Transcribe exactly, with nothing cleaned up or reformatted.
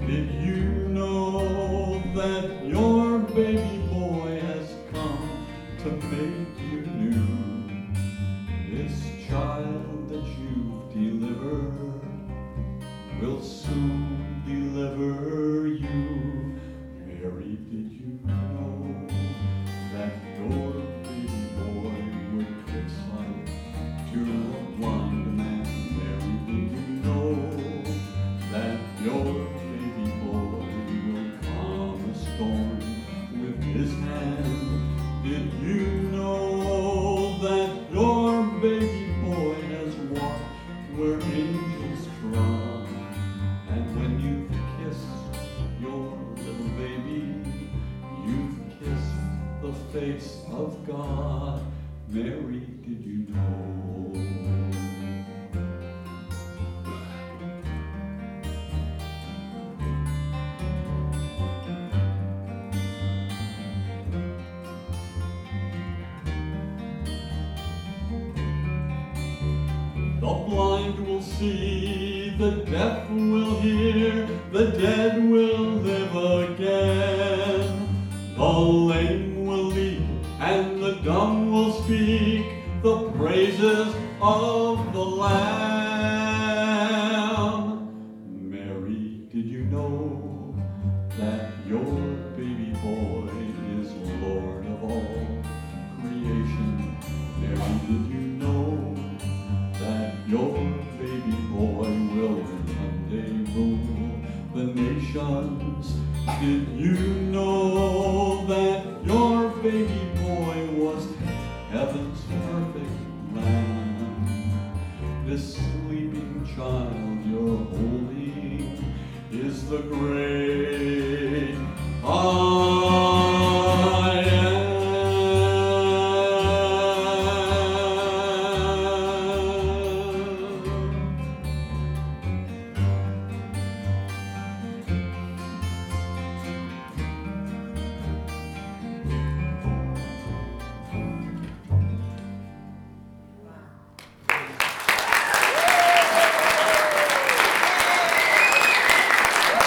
Did you know that your baby boy has come to make you new? This child that you've delivered will soon deliver you. Mary, did you know that your baby boy would give sight to a blind man? Mary, did you know that your baby boy will calm a storm with his hand? Did you know that your baby boy has walked where angels trod? And when you've kissed your little baby, you've kissed the face of God. Mary, did you know? The blind will see, the deaf will hear, the dead will live again. The lame will leap and the dumb will speak the praises of the Lamb. Mary, did you know that your baby boy is Lord of all creation? Mary, did you know that your baby boy will one day rule the nations? Did you know that your baby boy was heaven's perfect lamb? This sleeping child you're holding is the great